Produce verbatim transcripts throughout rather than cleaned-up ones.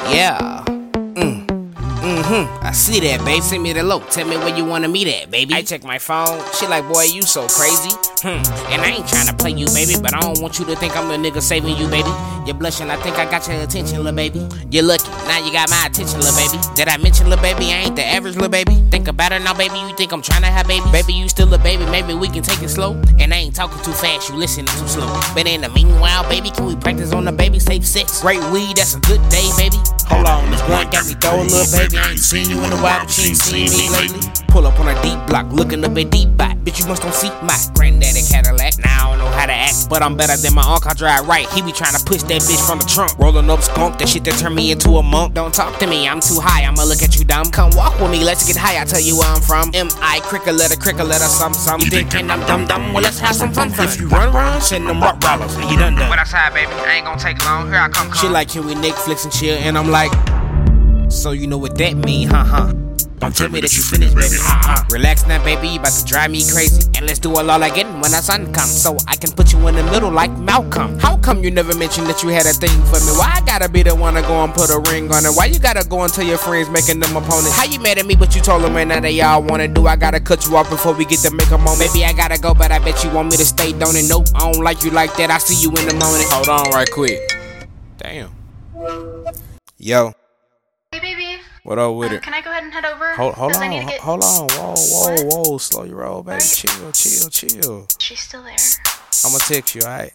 Yeah. Mm. Mm-hmm. I see that, babe. Send me the low. Tell me where you wanna meet at, baby. I check my phone. She like, boy, you so crazy. Hmm. And I ain't tryna play you, baby, but I don't want you to think I'm the nigga saving you, baby. You're blushing, I think I got your attention, lil' baby. You're lucky, now you got my attention, lil' baby. Did I mention, lil' baby, I ain't the average, lil' baby? Think about it now, baby, you think I'm tryna have baby? Baby, you still a baby, maybe we can take it slow. And I ain't talking too fast, you listening too slow. But in the meanwhile, baby, can we practice on the baby? Safe sex, great weed, that's a good day, baby. Hold on, this blunt got me throwing, little baby. I ain't seen you in a while, but you ain't seen me lately. Pull up on a deep block, looking up at deep bot. Bitch, you must don't see my granddaddy Cadillac. Now I don't know how to act, but I'm better than my uncle. I drive right, he be trying to push that bitch from the trunk. Rolling up skunk, that shit that turn me into a monk. Don't talk to me, I'm too high, I'ma look at you dumb. Come walk with me, let's get high, I tell you where I'm from. M I cricket letter, cricket letter, some some. You thinking I'm dumb dumb? Well, let's have some fun fun. If you run run, send them rock rollers, and you done done. What outside, baby? I ain't gonna take long. Here I come. come. She like, can we Netflix and chill? And I'm like, so you know what that mean, huh huh? Don't tell me that you finished, baby. Uh-uh. Relax now, baby. You about to drive me crazy. And let's do it all again when the sun comes. So I can put you in the middle like Malcolm. How come you never mentioned that you had a thing for me? Why I gotta be the one to go and put a ring on it? Why you gotta go and tell your friends making them opponents? How you mad at me but you told them man now they all wanna do? I gotta cut you off before we get to make a moment. Maybe I gotta go, but I bet you want me to stay, don't it? Nope, I don't like you like that. I see you in the morning. Hold on right quick. Damn. Yo. Hey, baby. What up with uh, it? Can I go ahead and head over? Hold, hold on, get... hold on. Whoa, whoa, what? whoa. Slow your roll, baby. Chill, chill, chill. She's still there. I'ma text you, alright?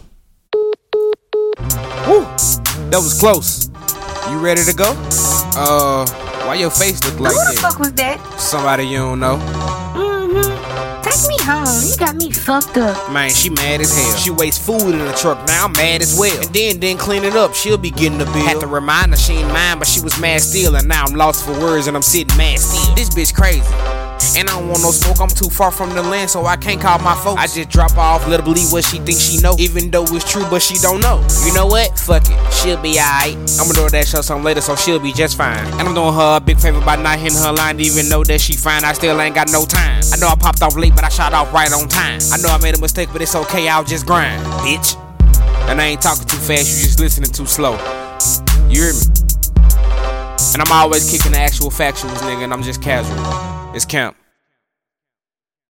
Woo! That was close. You ready to go? Uh, why your face look like that? Who the that? fuck was that? Somebody you don't know. Mm-hmm. Take me home. You got me fucked up. Man, she mad as hell. She wastes food in the truck. Now I'm mad as well. And then didn't clean it up. She'll be getting the bill. Had to remind her she ain't mine, but she was mad still. And now I'm lost for words and I'm sitting mad still. This bitch crazy. And I don't want no smoke, I'm too far from the land, so I can't call my folks. I just drop off, let her believe what she thinks she know, even though it's true, but she don't know. You know what? Fuck it, she'll be alright. I'ma do that show some later, so she'll be just fine. And I'm doing her a big favor by not hitting her line, even though that she fine. I still ain't got no time. I know I popped off late, but I shot off right on time. I know I made a mistake, but it's okay, I'll just grind, bitch. And I ain't talking too fast, you just listening too slow. You hear me? And I'm always kicking the actual factuals, nigga, and I'm just casual. It's camp.